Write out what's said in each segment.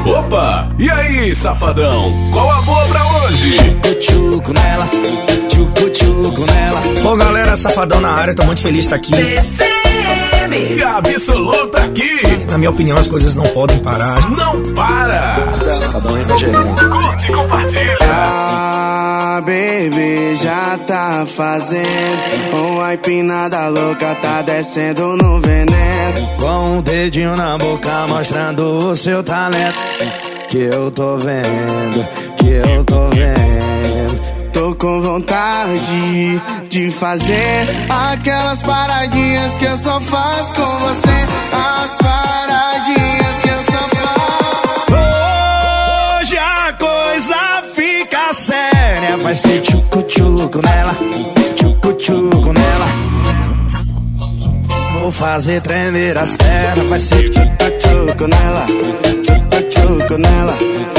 Opa, e aí, safadão? Qual a boa pra hoje? Tchucu nela, tchucu nela. Bom, galera, safadão na área, tô muito feliz de estar aqui. Absoluta aqui. Na minha opinião, as coisas não podem parar. Não para. Safadão e Rogerinho. Curte e compartilha. Ah, baby, já tá fazendo uma empinada louca, tá descendo no veneno. Com um dedinho na boca mostrando o seu talento. Que eu tô vendo, que eu tô vendo. Tô com vontade de fazer aquelas paradinhas que eu só faço com você. As paradinhas que eu só faço. Hoje a coisa fica séria. Vai ser tchucu nela, tchucu nela. Vou fazer tremer as pernas. Vai ser tchucu nela, tchucu nela.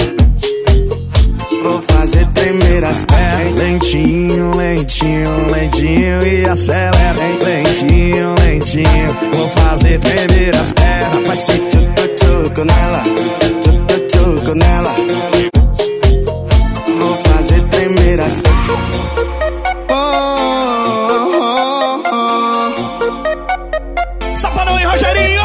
Vou fazer tremer as pernas. Lentinho, lentinho, lentinho e acelera. Lentinho, lentinho. Vou fazer tremer as pernas. Vai ser tchucu nela, tchucu nela. Vou fazer tremer as pernas. Safadão e Rogerinho!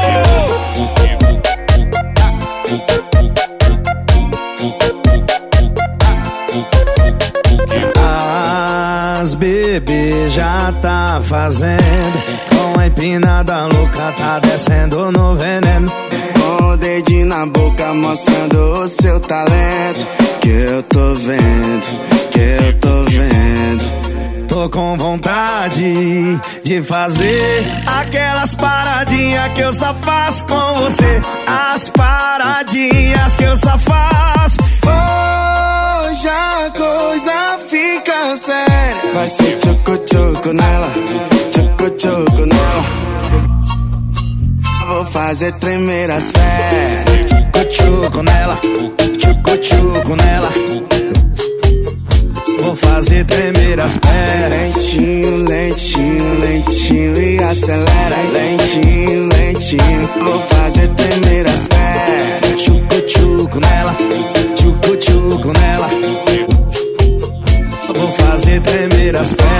As bebê já tá fazendo. Com a empinada louca tá descendo no veneno. Com o dedinho na boca mostrando o seu talento. Que eu tô vendo, que eu tô vendo. Tô com vontade de fazer aquelas paradinhas que eu só faço com você. As paradinhas que eu só faço. Hoje a coisa fica séria. Vai ser tchucu nela, tchucu nela. Vou fazer tremer as pernas. Tchucu nela, tchucu nela. Vou fazer tremer as pernas. Lentinho, lentinho, lentinho e acelera. Lentinho, lentinho. Vou fazer tremer as pernas. Tchucu nela, tchucu nela. Vou fazer tremer as pernas.